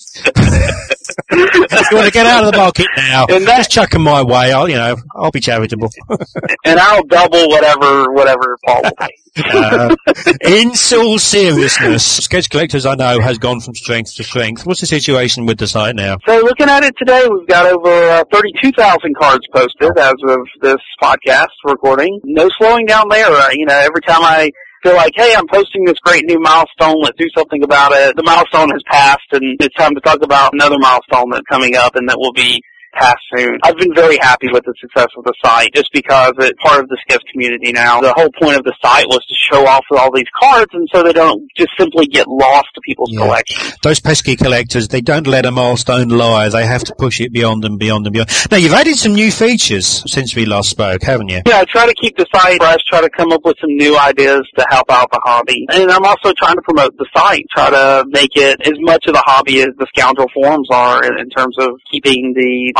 [SPEAKER 3] If you want to get out of the market now, that, just chuck them my way. I'll, you know, I'll be charitable.
[SPEAKER 2] And I'll double whatever, whatever Paul will pay.
[SPEAKER 3] Uh, in all seriousness, Sketch Collectors, I know, has gone from strength to strength. What's the situation with the site now?
[SPEAKER 2] So looking at it today, we've got over uh, thirty-two thousand cards posted as of this podcast recording. No slowing down there. Uh, you know, every time I feel like, hey, I'm posting this great new milestone, let's do something about it, the milestone has passed, and it's time to talk about another milestone that's coming up and that will be passed soon. I've been very happy with the success of the site just because it's part of the sketch community now. The whole point of the site was to show off all these cards and so they don't just simply get lost to people's yeah. collections.
[SPEAKER 3] Those pesky collectors, they don't let a milestone lie. They have to push it beyond and beyond and beyond. Now, you've added some new features since we last spoke, haven't you?
[SPEAKER 2] Yeah, I try to keep the site fresh, try to come up with some new ideas to help out the hobby. And I'm also trying to promote the site, try to make it as much of the hobby as the Scoundrel forums are in, in terms of keeping the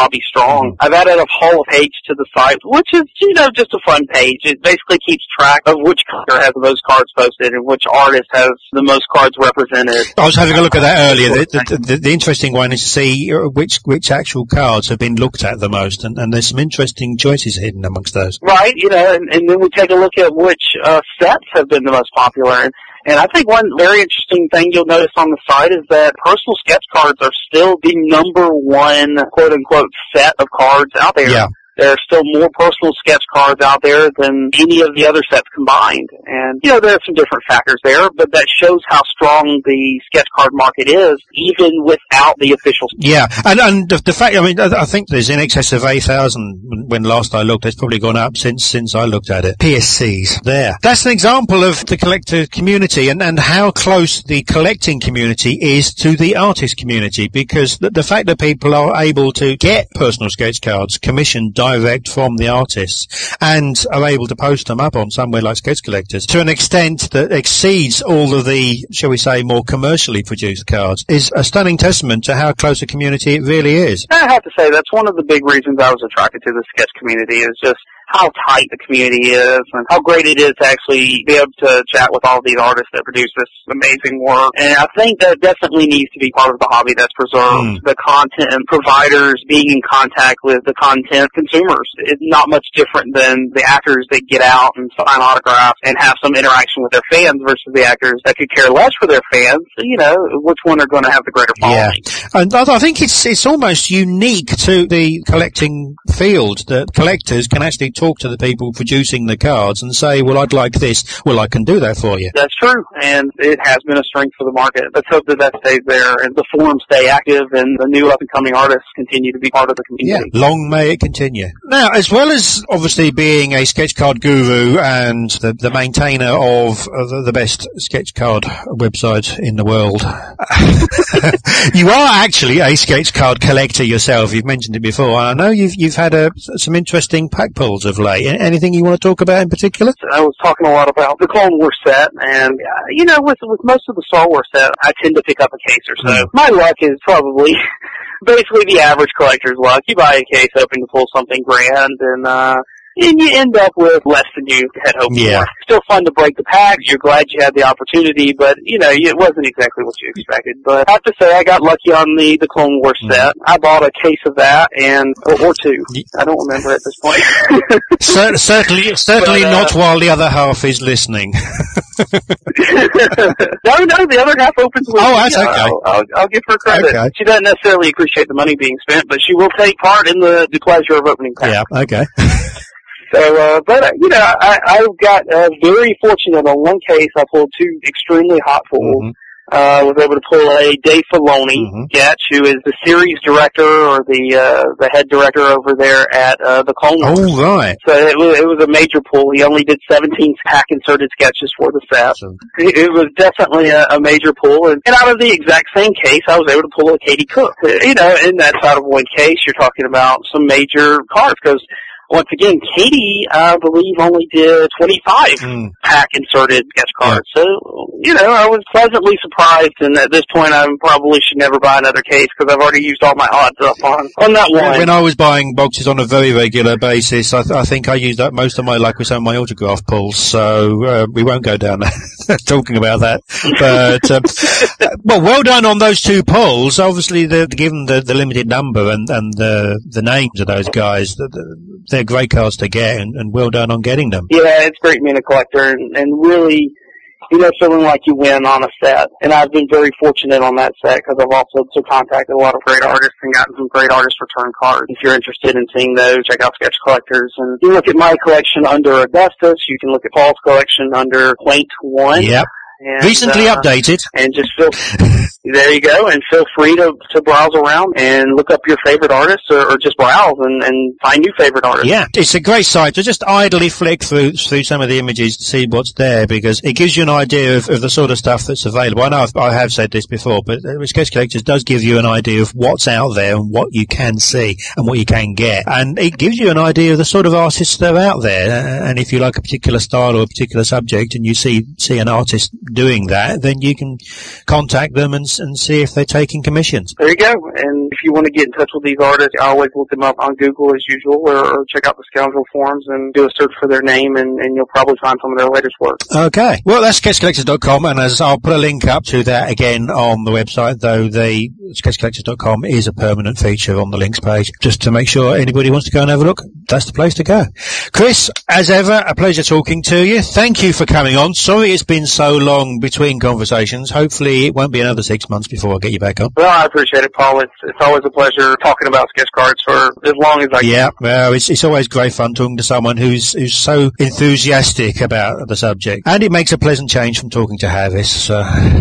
[SPEAKER 2] hobby strong.
[SPEAKER 3] Mm-hmm.
[SPEAKER 2] I've added a Hall of Page to the site, which is, you know, just a fun page. It basically keeps track of which collector has the most cards posted and which artist has the most cards represented.
[SPEAKER 3] I was having a look at that earlier. The, the, the, the interesting one is to see which which actual cards have been looked at the most, and, and there's some interesting choices hidden amongst those.
[SPEAKER 2] Right, you know, and, and then we take a look at which uh, sets have been the most popular. And, and I think one very interesting thing you'll notice on the site is that personal sketch cards are still the number one quote-unquote set of cards out there.
[SPEAKER 3] Yeah.
[SPEAKER 2] There are still more personal sketch cards out there than any of the other sets combined. And, you know, there are some different factors there, but that shows how strong the sketch card market is, even without the official.
[SPEAKER 3] Yeah, and, and the, the fact, I mean, I, I think there's in excess of eight thousand when last I looked. It's probably gone up since since I looked at it. P S Cs there. That's an example of the collector community and, and how close the collecting community is to the artist community, because the, the fact that people are able to get personal sketch cards commissioned direct from the artists and are able to post them up on somewhere like Sketch Collectors to an extent that exceeds all of the, shall we say, more commercially produced cards is a stunning testament to how close a community it really is.
[SPEAKER 2] I have to say that's one of the big reasons I was attracted to the sketch community, is just how tight the community is and how great it is to actually be able to chat with all these artists that produce this amazing work. And I think that definitely needs to be part of the hobby that's preserved. Mm. The content providers being in contact with the content consumers. It's not much different than the actors that get out and sign autographs and have some interaction with their fans versus the actors that could care less for their fans. You know, which one are going to have the greater following?
[SPEAKER 3] Yeah. And I think it's, it's almost unique to the collecting field that collectors can actually talk to the people producing the cards and say, well, I'd like this. Well, I can do that for you.
[SPEAKER 2] That's true, and it has been a strength for the market. Let's hope that that stays there and the forums stay active and the new up-and-coming artists continue to be part of the community.
[SPEAKER 3] Yeah, long may it continue. Now, as well as obviously being a sketch card guru and the, the maintainer of uh, the, the best sketch card website in the world, you are actually a sketch card collector yourself. You've mentioned it before, and I know you've you've had a, some interesting pack pulls of late. Anything you want to talk about in particular?
[SPEAKER 2] I was talking a lot about the Clone Wars set, and, uh, you know, with with most of the Star Wars set, I tend to pick up a case or so. Mm. My luck is probably basically the average collector's luck. You buy a case hoping to pull something grand, and, uh, and you end up with less than you had hoped
[SPEAKER 3] yeah.
[SPEAKER 2] for. Still fun to break the pack. You're glad you had the opportunity, but, you know, it wasn't exactly what you expected. But I have to say, I got lucky on the, the Clone Wars mm. set. I bought a case of that, and or, or two. I don't remember at this point.
[SPEAKER 3] Cer- certainly certainly but, uh, not while the other half is listening.
[SPEAKER 2] no, no, the other half opens with
[SPEAKER 3] Oh,
[SPEAKER 2] me.
[SPEAKER 3] that's okay.
[SPEAKER 2] I'll, I'll, I'll give her credit.
[SPEAKER 3] Okay.
[SPEAKER 2] She doesn't necessarily appreciate the money being spent, but she will take part in the, the pleasure of opening packs.
[SPEAKER 3] Yeah, okay.
[SPEAKER 2] So, uh, but, uh, you know, I, I got uh, very fortunate on one case. I pulled two extremely hot pulls. Mm-hmm. Uh, was able to pull a Dave Filoni mm-hmm. sketch, who is the series director or the uh, the head director over there at uh, the Clone Wars.
[SPEAKER 3] Oh, right.
[SPEAKER 2] So it was, it was a major pull. He only did seventeen pack-inserted sketches for the set. Awesome. It, it was definitely a, a major pull. And, and out of the exact same case, I was able to pull a Katie Cook. You know, in that side of one case, you're talking about some major cards, because once again, Katie, I believe, only did twenty-five mm. pack-inserted sketch cards. Yeah. So, you know, I was pleasantly surprised, and at this point, I probably should never buy another case because I've already used all my odds up on, on that one.
[SPEAKER 3] When I was buying boxes on a very regular basis, I, th- I think I used up most of my luck with some of my autograph pulls, so uh, we won't go down there talking about that. But, um, well, well done on those two pulls. Obviously, the, given the, the limited number and, and the, the names of those guys, the, the, they're great cards to get, and, and well done on getting them.
[SPEAKER 2] Yeah, it's great being a collector, and, and really, you know, feeling like you win on a set. And I've been very fortunate on that set because I've also contacted a lot of great artists and gotten some great artist return cards. If you're interested in seeing those, check out Sketch Collectors. And you can look at my collection under Augustus. You can look at Paul's collection under Quaint One.
[SPEAKER 3] Yep.
[SPEAKER 2] And,
[SPEAKER 3] recently
[SPEAKER 2] uh,
[SPEAKER 3] updated.
[SPEAKER 2] And just feel, there you go, and feel free to, to browse around and look up your favorite artists, or, or just browse and, and find new favorite artists.
[SPEAKER 3] Yeah, it's a great site to just idly flick through through some of the images to see what's there, because it gives you an idea of, of the sort of stuff that's available. I know I've, I have said this before, but uh, Sketch Collectors does give you an idea of what's out there and what you can see and what you can get. And it gives you an idea of the sort of artists that are out there. Uh, and if you like a particular style or a particular subject and you see see an artist doing that, then you can contact them and artists and see if they're taking commissions.
[SPEAKER 2] There you go. And if you want to get in touch with these artists, I always look them up on Google as usual, or, or check out the Scoundrel forums and do a search for their name, and, and you'll probably find some of their latest work.
[SPEAKER 3] Okay. Well, that's sketch collectors dot com, and as I'll put a link up to that again on the website, though the sketch collectors dot com is a permanent feature on the links page, just to make sure anybody wants to go and have a look. That's the place to go. Chris, as ever, a pleasure talking to you. Thank you for coming on. Sorry it's been so long between conversations. Hopefully it won't be another six months before I get you back on.
[SPEAKER 2] Well, I appreciate it, Paul. It's, it's always a pleasure talking about sketch cards for as long as I can.
[SPEAKER 3] Yeah, well, it's, it's always great fun talking to someone who's who's so enthusiastic about the subject. And it makes a pleasant change from talking to Harvis. So.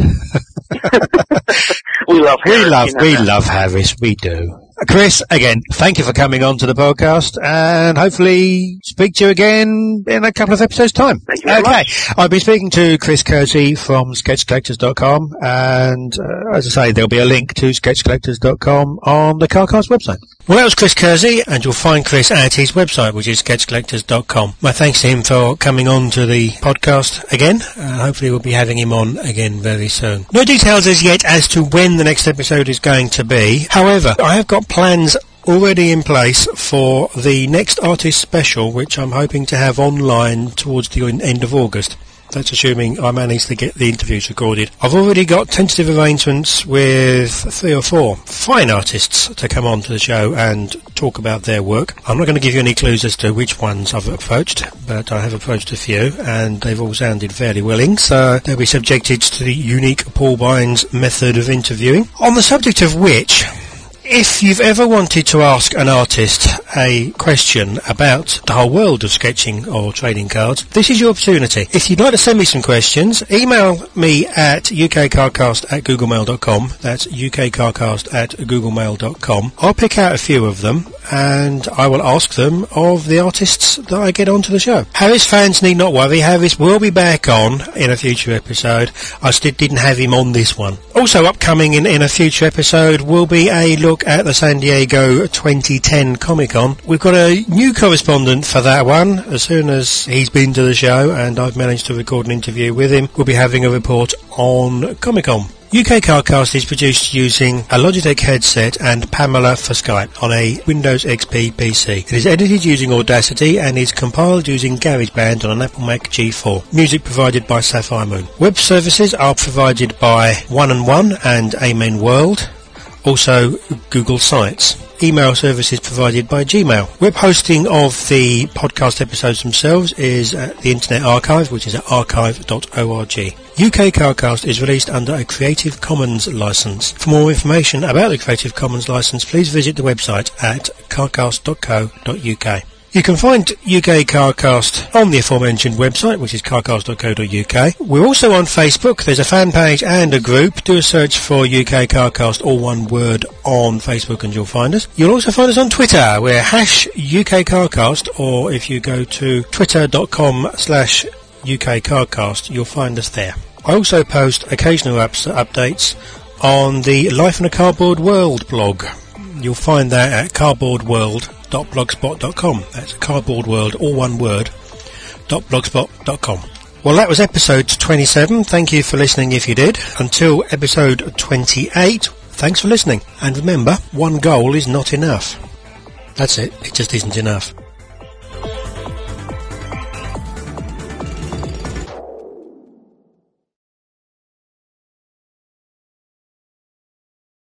[SPEAKER 2] we love Harris,
[SPEAKER 3] We love,
[SPEAKER 2] you know
[SPEAKER 3] we
[SPEAKER 2] that.
[SPEAKER 3] love Harvis. We do. Chris, again, thank you for coming on to the podcast, and hopefully speak to you again in a couple of episodes' time.
[SPEAKER 2] Thank you very
[SPEAKER 3] okay.
[SPEAKER 2] much.
[SPEAKER 3] I've been speaking to Chris Kersey from sketch collectors dot com, and uh, as I say, there'll be a link to sketch collectors dot com on the CarCast website.
[SPEAKER 1] Well, that was Chris Kersey, and you'll find Chris at his website, which is sketch collectors dot com. My thanks to him for coming on to the podcast again. Uh, hopefully we'll be having him on again very soon. No details as yet as to when the next episode is going to be. However, I have got plans already in place for the next artist special, which I'm hoping to have online towards the end of August. That's assuming I manage to get the interviews recorded. I've already got tentative arrangements with three or four fine artists to come on to the show and talk about their work. I'm not going to give you any clues as to which ones I've approached, but I have approached a few, and they've all sounded fairly willing, so they'll be subjected to the unique Paul Bynes method of interviewing. On the subject of which, if you've ever wanted to ask an artist a question about the whole world of sketching or trading cards, this is your opportunity. If you'd like to send me some questions, email me at ukcarcast at googlemail dot com. That's ukcarcast at googlemail dot com. I'll pick out a few of them, and I will ask them of the artists that I get onto the show. Harris fans need not worry. Harris will be back on in a future episode. I still didn't have him on this one. Also upcoming in, in a future episode will be a look at the San Diego twenty ten Comic-Con. We've got a new correspondent for that one. As soon as he's been to the show and I've managed to record an interview with him, we'll be having a report on Comic-Con. U K CarCast is produced using a Logitech headset and Pamela for Skype on a Windows X P P C. It is edited using Audacity and is compiled using GarageBand on an Apple Mac G four. Music provided by Sapphire Moon. Web services are provided by One and One and Amen World. Also Google Sites. Email services provided by Gmail. Web hosting of the podcast episodes themselves is at the Internet Archive, which is at archive dot org. U K CarCast is released under a Creative Commons license. For more information about the Creative Commons license, please visit the website at carcast dot co dot uk. You can find U K CarCast on the aforementioned website, which is carcast dot co dot uk. We're also on Facebook. There's a fan page and a group. Do a search for U K CarCast, all one word, on Facebook and you'll find us. You'll also find us on Twitter. We're hash U K CarCast, or if you go to twitter dot com slash U K CarCast, you'll find us there. I also post occasional ups, updates on the Life in a Cardboard World blog. You'll find that at cardboard world dot blogspot dot com. That's Cardboard World, all one word, dot blogspot dot com. Well, that was episode twenty-seven. Thank you for listening if you did. Until episode twenty-eight, thanks for listening. And remember, one goal is not enough. That's it. It just isn't enough.